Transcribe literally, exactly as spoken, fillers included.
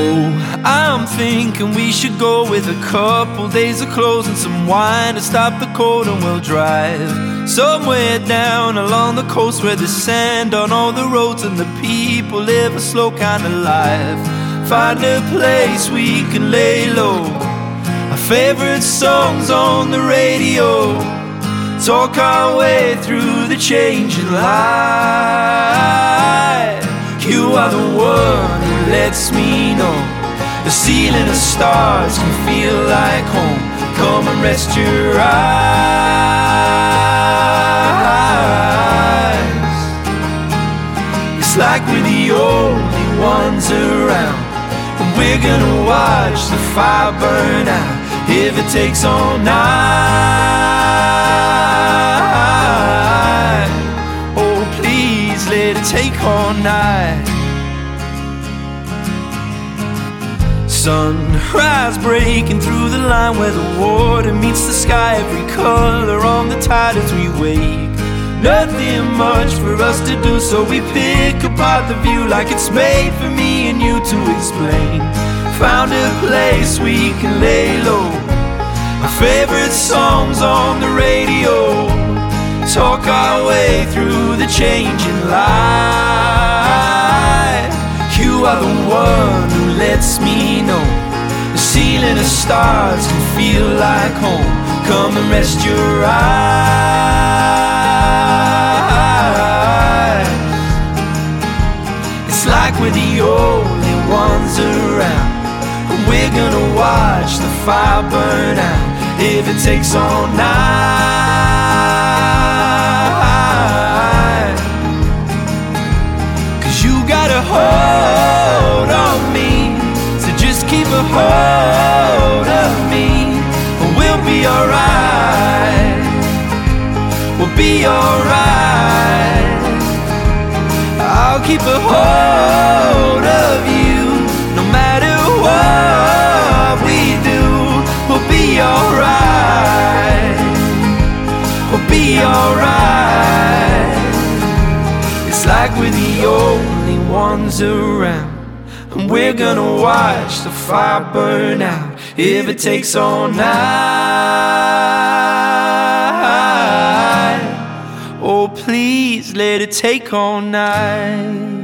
I'm thinking we should go with a couple days of clothes and some wine to stop the cold, and we'll drive somewhere down along the coast where there's sand on all the roads and the people live a slow kind of life. Find a place we can lay low, our favorite songs on the radio, talk our way through the changing light. You are the one who lets me know the ceiling of stars can feel like home. Come and rest your eyes. It's like we're the only ones around, and we're gonna watch the fire burn out if it takes all night. Oh, please let it take all night. Sunrise breaking through the line where the water meets the sky, every color on the tide as we wake. Nothing much for us to do, so we pick apart the view like it's made for me and you to explain. Found a place we can lay low, our favorite songs on the radio, talk our way through the changing light. You are the one who lets me know the ceiling of stars can feel like home. Come and rest your eyes. It's like we're the only ones around, and we're gonna watch the fire burn out if it takes all night. Cause you got a hold on me, so just keep a hold of me, and we'll be alright. We'll be alright. I'll keep a hold of you no matter what we do. We'll be alright. We'll be alright. It's like we're the only ones around, and we're gonna watch the fire burn out if it takes all night. Oh, please let it take all night.